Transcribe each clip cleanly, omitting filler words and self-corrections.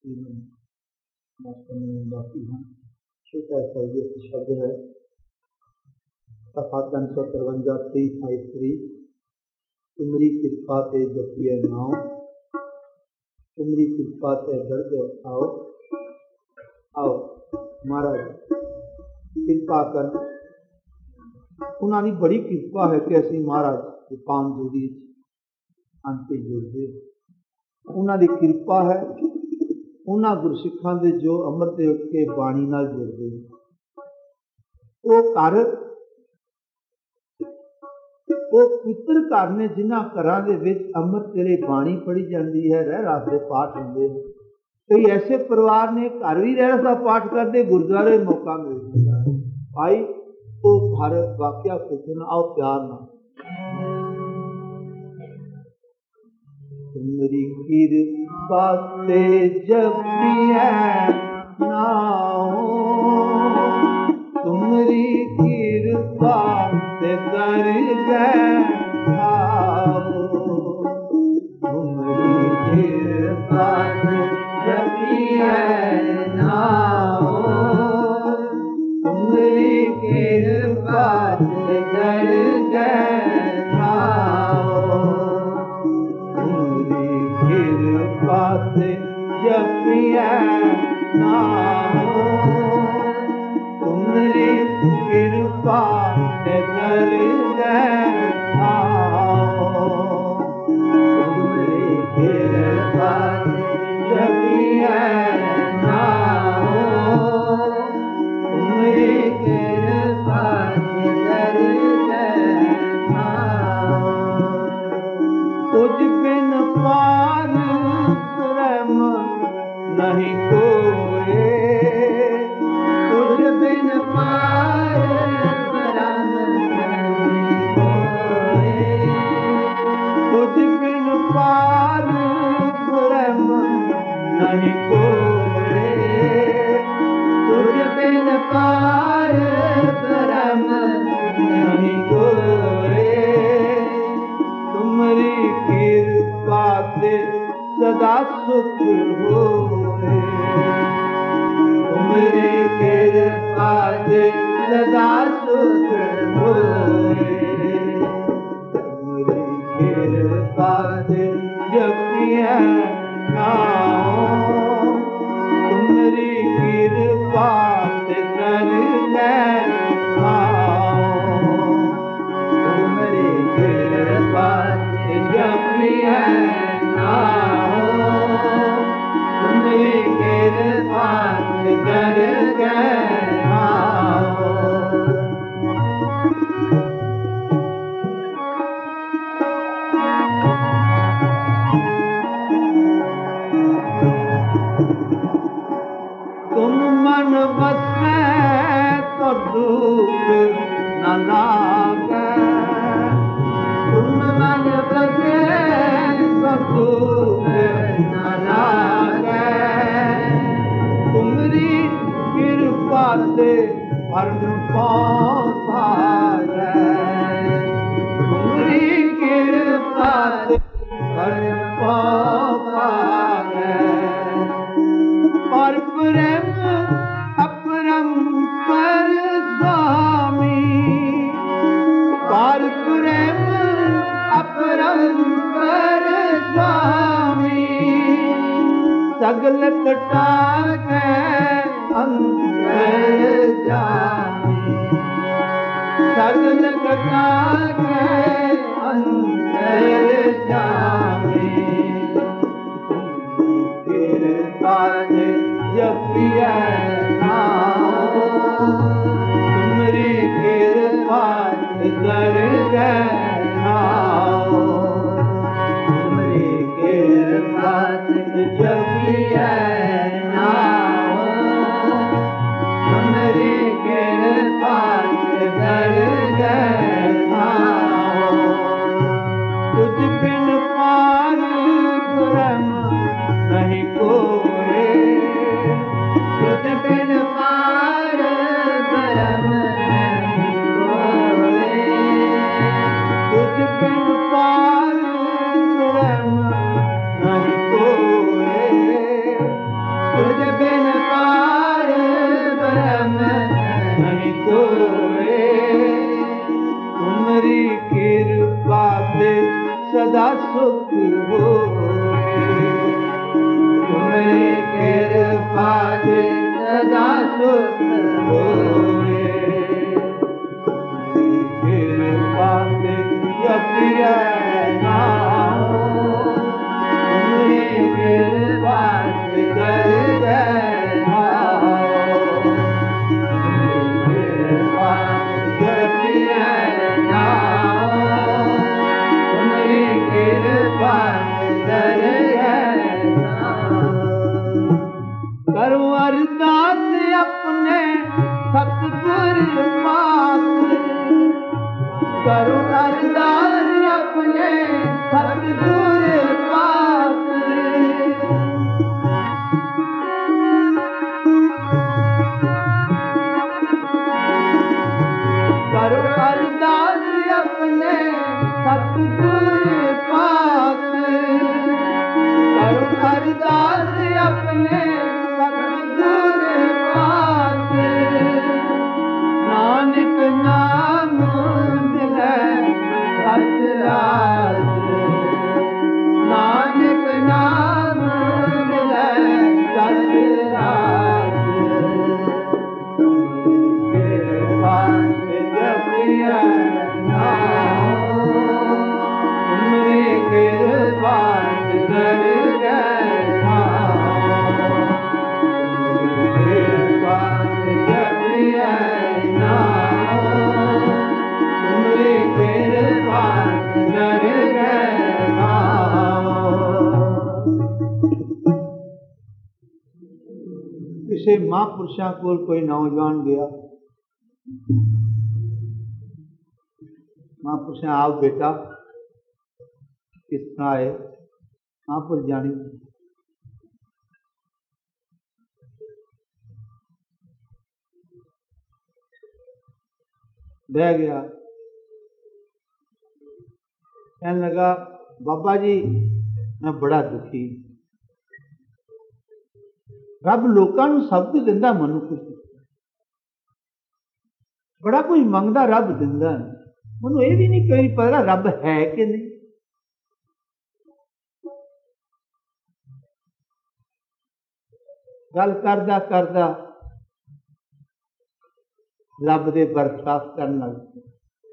बाकी हैं छोटा सा ये शब्द है सफा 353 353 तुमरी कृपा ते जपिए नाम तुमरी कृपा ते दर्द आओ आओ महाराज कृपा कर उन्होंने बड़ी कृपा है कि असी महाराज की पान जोड़ी अंते जुड़ते उन्होंने कृपा है उन्होंने गुरसिखां दे जो अमृत देव के बाणी नाल जुड़ते वो घर वो पुत्र घर ने जिन्हां घरां दे विच अमृत वेले बाणी पढ़ी जाती है रह रास दे पाठ होंदे कई ऐसे परिवार ने घर भी रह रास दा पाठ करते गुरुद्वारे मौका मिल जाता है भाई वो घर वाकिया पूछना आओ प्यार ना तुमरी कृपा ते जपिए नाम तुमरी कृपा ते कर गए तुमरी कृपा ते जपिए नाम तुमरी कृपा ते कर गए कृपा ते जपिए नाम तुमरी कृपा ते कर गए तुमरी कृपा ते जपिए नाम तुमरी कृपा ते कर गए तुझ बिन पार ब्रह्म नहीं कोई तुझ बिन पार ब्रह्म नहीं कोई तुझ बिन पार ब्रह्म नहीं कोई तुझ बिन पार ब्रह्म नहीं कोई तुमरी कृपा ते सदा सुख होए तुमरी कृपा ते सदा सुख होए तुमरी कृपा ते जपिए नाम तुमरी कृपा ते कर गए तुमरी कृपा ते जपिए तुमरी कृपा ते कर गए तुम मन बसे तो दुख न लागे तुम मन बसे तो दुख न लागे तुमरी कृपा से हरण पावे तुमरी कृपा से हरण पावे पर प्रेम अपरंपर स्वामी पर प्रेम अपरंपर स्वामी सगल कटा के अंतर जामी सगल कटा के अंतर जामी कृपा ते जपिए नाम तुमरी कृपा ते कर गए तुमरी कृपा ते जपिए नाम तुमरी कृपा ते कर गए तुझ बिन पार ब्रह्म नहीं कोई तुझ बिन अरदास अपने सतगुर पास, करो अरदास अपने सतगुर पास। करो अरदास अपने सतगुर पास, करो अरदास अपने सतगुर पास। नानक नाम दिलै सच नानक नाम दिलै सच राज। कृपा जपिया नाम, तुमरी कृपा कर गए नाम। कृपा जपिया नाम, तुमरी कृपा कर गए नाम। किसी महापुरुषों को कोई नौजवान गया, महापुरुष आओ बेटा किस तरह है, महापुरुष जानी बह गया। कहने लगा बाबा जी मैं बड़ा दुखी, रब लोगों को सब कुछ दिंदा, मनु कुछ बड़ा कुछ मंगदा, रब दिंदा, मनु ये भी नहीं कहीं पता रब है कि नहीं। गल करदा करदा रब दे बर्खास्त करन लग पिया।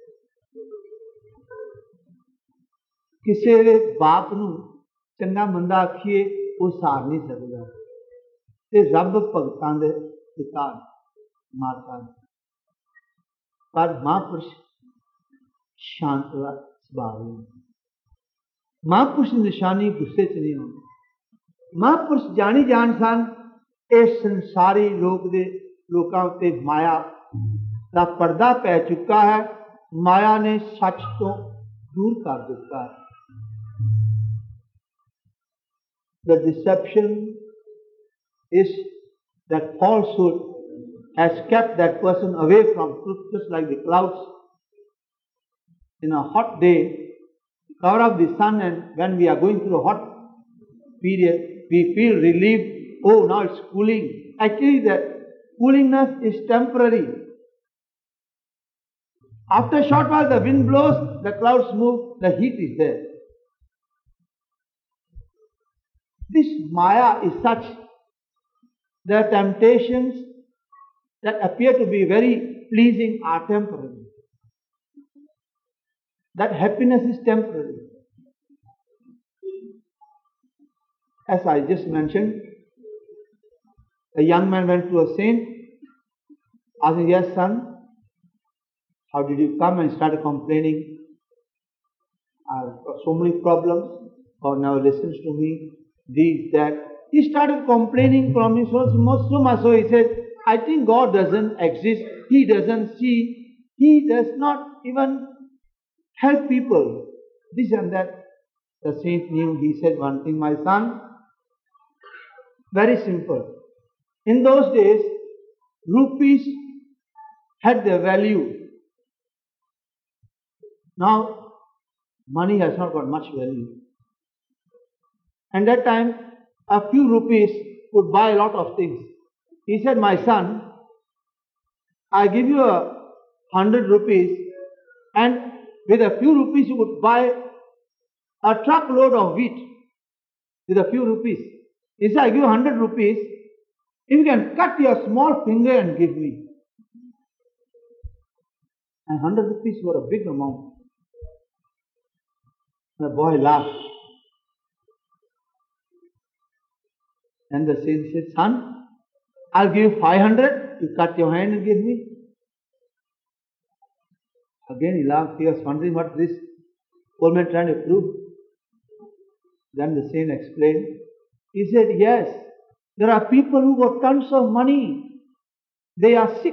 किसी दे बाप नूं चंगा मंदा आखिए वो सार नहीं सकदा, ते रब भगतां दे पिता माता, पर महापुरुष शांत स्वभाव है। महापुरुष की निशानी गुस्से च नहीं होती। महापुरुष जानी जान सन इस संसारी लोगों उत्ते माया का पर्दा पै चुका है, माया ने सच तो दूर कर दिता है। The deception is that falsehood has kept that person away from truth, just like the clouds in a hot day cover up the sun, and when we are going through a hot period, we feel relieved. Oh, now it's cooling. Actually, the coolingness is temporary. After a short while, the wind blows, the clouds move, the heat is there. This Maya is such. The temptations that appear to be very pleasing are temporary. That happiness is temporary. As I just mentioned, a young man went to a saint, asking, yes son, how did you come? And started complaining. I've got so many problems. God now listens to me. This, that. He started complaining from his soul so much so he said, I think God doesn't exist. He doesn't see. He does not even help people. This and that. The saint knew. He said one thing, my son, very simple. In those days, rupees had their value. Now, money has not got much value. And that time, a few rupees could buy a lot of things. He said, my son, I give you 100 rupees, and with a few rupees you would buy a truckload of wheat with a few rupees. He said, I give you 100 rupees, if you can cut your small finger and give me. And 100 rupees were a big amount. The boy laughed. And the saint said, son, I'll give you 500, you cut your hand and give me. Again he laughed. He was wondering what this old man trying to prove. Then the saint explained. He said, yes, There are people who got tons of money. They are sick.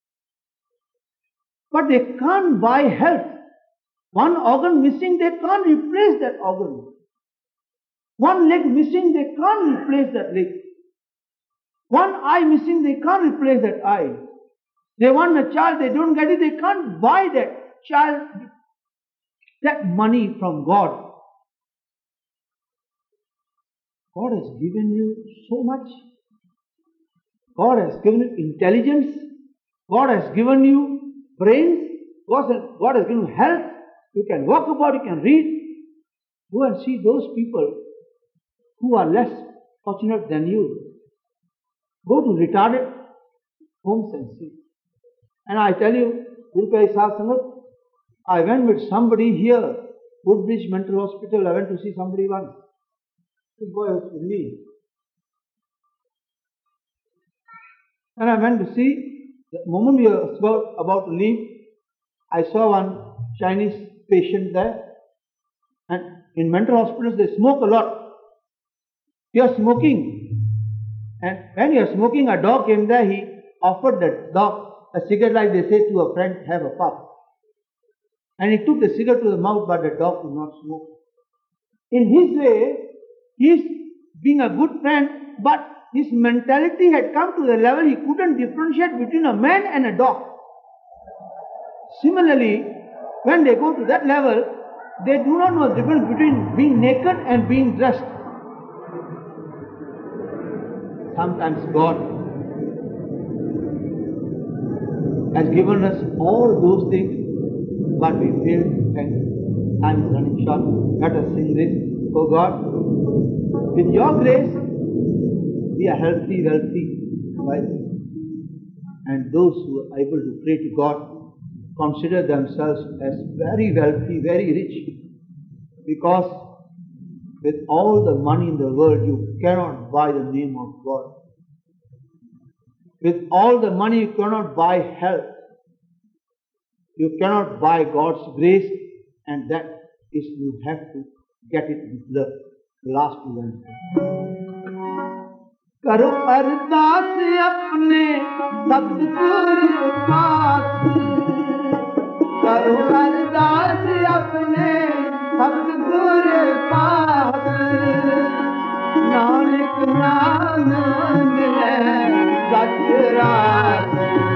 But they can't buy health. One organ missing, they can't replace that organ. One leg missing, they can't replace that leg. One eye missing, they can't replace that eye. They want a child, they don't get it, they can't buy that child, that money from God. God has given you so much. God has given you intelligence. God has given you brains. God has given you health. You can walk about, you can read. Go and see those people who are less fortunate than you. Go to retarded homes and see. And I tell you, I went with somebody here, Woodbridge Mental Hospital. I went to see somebody once. This boy was with me. And I went to see, the moment we were about to leave, I saw one Chinese patient there. And in mental hospitals, they smoke a lot. You are smoking. And when you are smoking, a dog came there, he offered that dog a cigarette like they say to a friend, have a puff. And he took the cigarette to the mouth, but the dog could not smoke. In his way, he is being a good friend, but his mentality had come to the level he couldn't differentiate between a man and a dog. Similarly, when they go to that level, they do not know the difference between being naked and being dressed. Sometimes God has given us all those things, but we fail to thank Him. I am running short. Let us sing this. Oh God, with your grace, we are healthy, wealthy, right? And those who are able to pray to God consider themselves as very wealthy, very rich, because with all the money in the world, you cannot buy the name of God. With all the money, you cannot buy health. You cannot buy God's grace, and that is, you have to get it with love. The last two lines. करो अरदास अपने सतगुर पास, करो अरदास अपने सतगुर पास, नानक नाम मिले सच रास,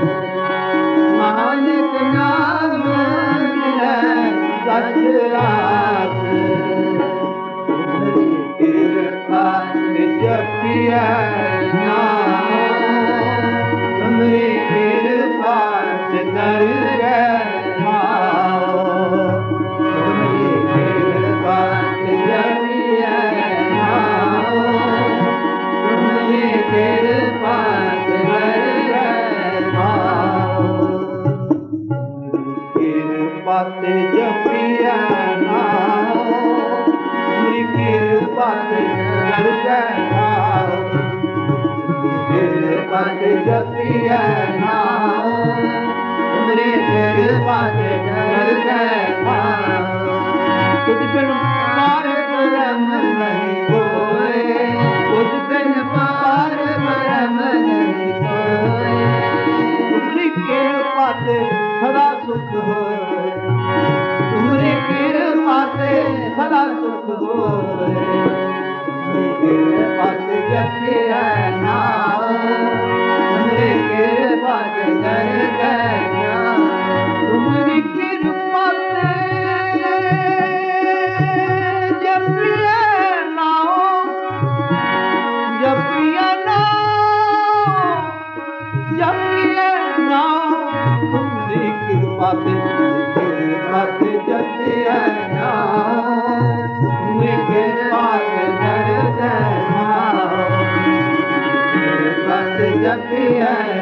नानक नाम मिले सच रास, कृपा जपिया तुम्हारी कृपा से दर तुम्हारी कृपा से जपिया तुम्हारी कृपा से दर कृपा से जपिया तुम्हारी कृपा से जपिया तुम्हारी कृपा से तुझ बिन पार ब्रह्म नहीं कोई, तुझ बिन पार ब्रह्म नहीं कोई, तुम्हारी कृपा से सदा सुख हो, तुम्हारी कृपा से सदा सुख हो, कृपा से जपिया तुम्हारी कृपा से दर तुम्हारी कृपा से जपिया जपिया जपिया तुम्हारी कृपा से जपिया तुम्हारी कृपा से दर जपिया